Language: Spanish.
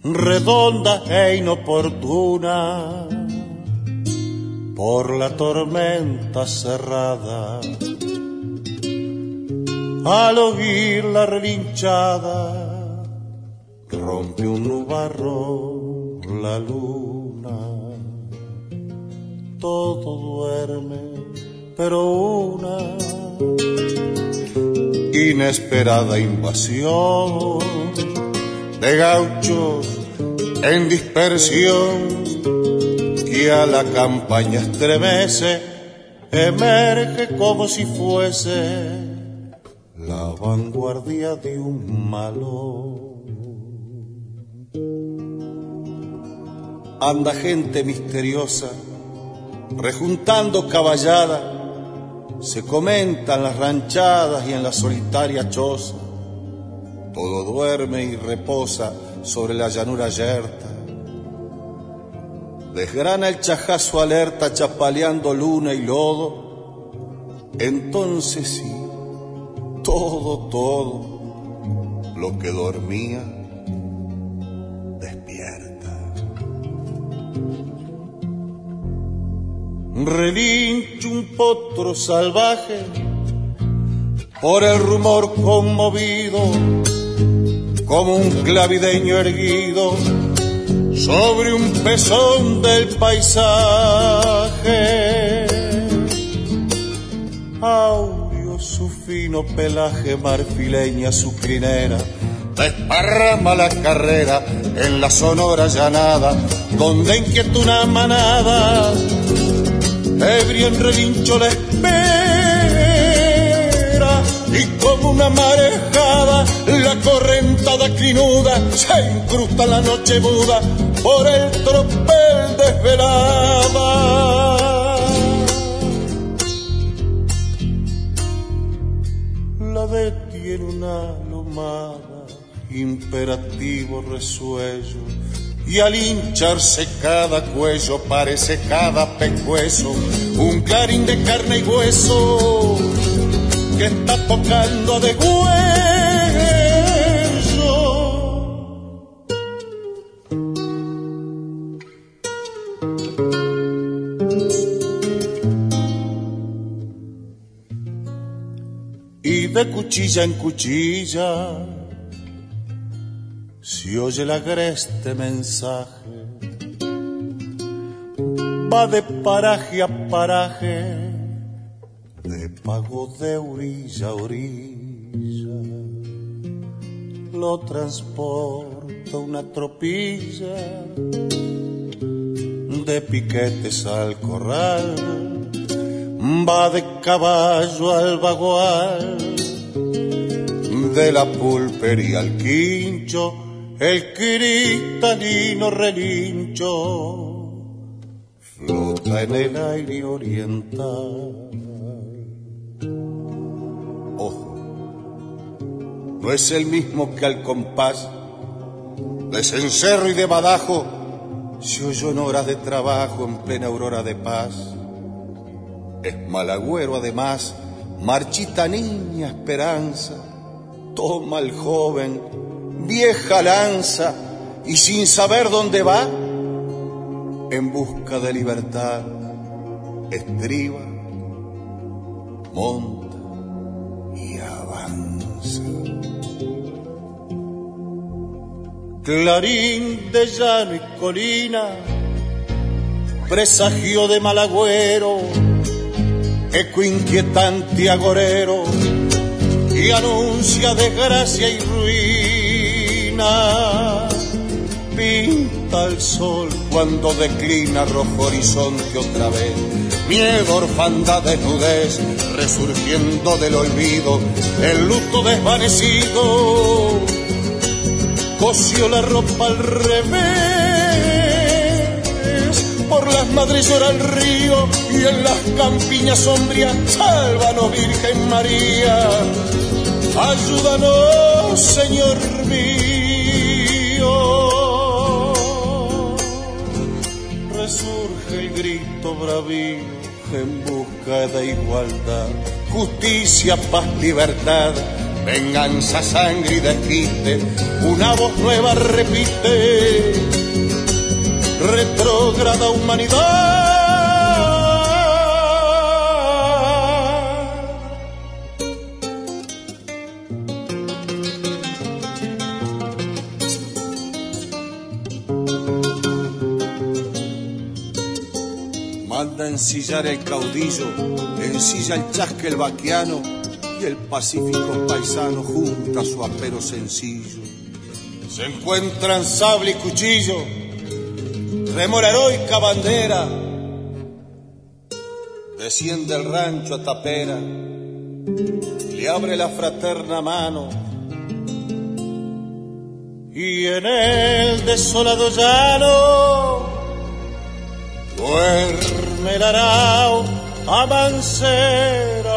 redonda e inoportuna, por la tormenta cerrada. Al oír la relinchada, rompe un nubarrón la luna. Todo duerme, pero una inesperada invasión de gauchos en dispersión que a la campaña estremece, emerge como si fuese la vanguardia de un malón. Anda gente misteriosa, rejuntando caballada, se comentan las ranchadas y en la solitaria choza. Todo duerme y reposa sobre la llanura yerta. Desgrana el chajazo alerta chapaleando luna y lodo. Entonces sí, todo lo que dormía despierta. Relincha un potro salvaje por el rumor conmovido, como un clavideño erguido sobre un pezón del paisaje. Áureo su fino pelaje, marfileña su crinera, desparrama la carrera en la sonora llanada, donde inquieta una manada, ebrio en relincho la espera, y como una marejada la correntada crinuda se incrusta en la noche muda por el tropel desvelada. La detiene una lomada, imperativo resuello, y al hincharse cada cuello parece cada pecueso un clarín de carne y hueso que está tocando de hueso. Y de cuchilla en cuchilla se oye el agreste mensaje, va de paraje a paraje, de pago de orilla a orilla, lo transporta una tropilla de piquetes al corral, va de caballo al vagual, de la pulpería al quincho, el cristalino relincho flota en el aire oriental. Ojo, no es el mismo que al compás de cencerro y de badajo se oyó en horas de trabajo en plena aurora de paz. Es malagüero además, marchita niña esperanza, toma el joven, vieja lanza, y sin saber dónde va, en busca de libertad, estriba, monta y avanza. Clarín de llano y colina, presagio de malagüero, eco inquietante agorero, y anuncia desgracia y ruina. Pinta el sol cuando declina rojo horizonte otra vez, miedo, orfandad, desnudez, resurgiendo del olvido, el luto desvanecido cosió la ropa al revés. Por las madres llora el río y en las campiñas sombrías, sálvanos Virgen María, ayúdanos Señor mío. Resurge el grito bravío en busca de igualdad, justicia, paz, libertad, venganza, sangre y desquite, una voz nueva repite, retrógrada humanidad. Manda ensillar el caudillo, ensilla el chasque el vaquiano, y el pacífico paisano junta su apero sencillo. Se encuentran sable y cuchillo, remora heroica bandera, desciende el rancho a tapera, le abre la fraterna mano, y en el desolado llano duerme el arao, amancera